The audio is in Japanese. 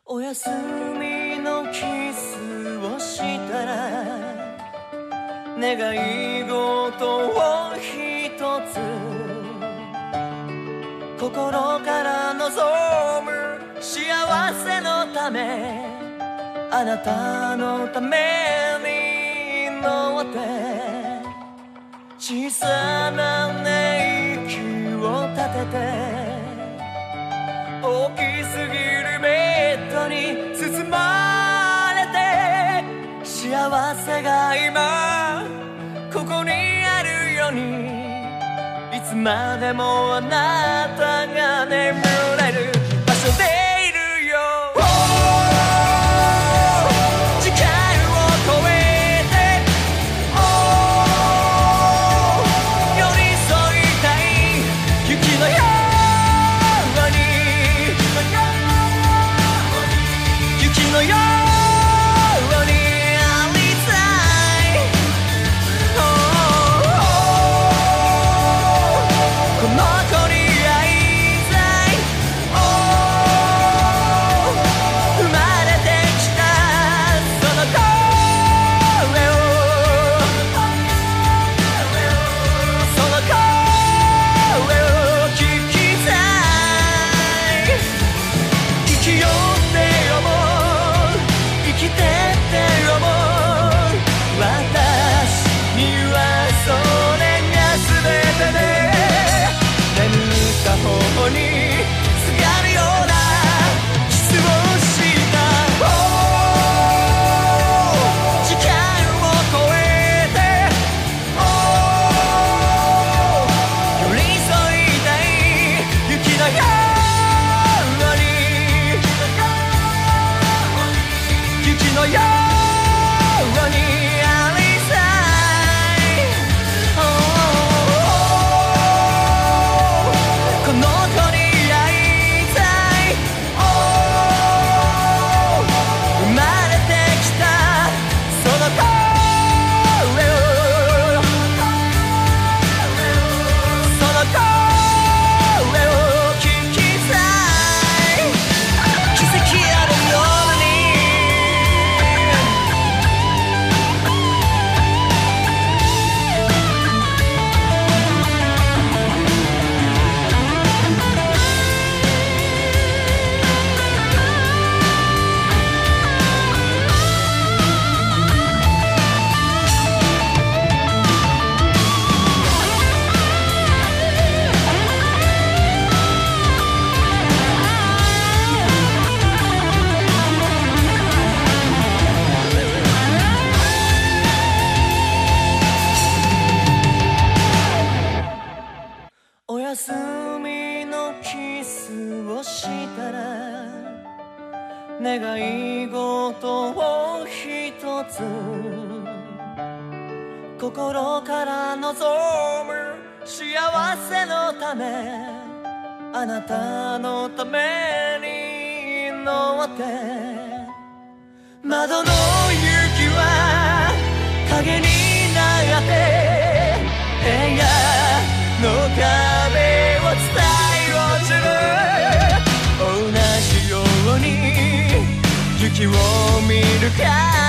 お休みのキスをしたら願い事を一つ心から望む幸せのためあなたのために乗って小さな寝息を立てて大きすぎるベッドに包まれて幸せが今ここにあるようにいつまでもあなたが眠れる場所でいるよ時間を超えて寄り添いたい雪のように雪のようにありたいこの子に会いたい生まれてきたその声をその声を聞きたい生きようって思う生きてって思う私にはそれが全てで眠った方にすがるようなキスをした時間を超えて寄り添いたい雪のように雪のようにありたいこの子に会いたい生まれてきたその声をその声を聞きたい奇跡あるようにお休みのキスをしたら願い事を一つ心から望む幸せのためあなたのために乗って窓の雪は影になって部屋の壁を伝い落ちる同じように雪を見るか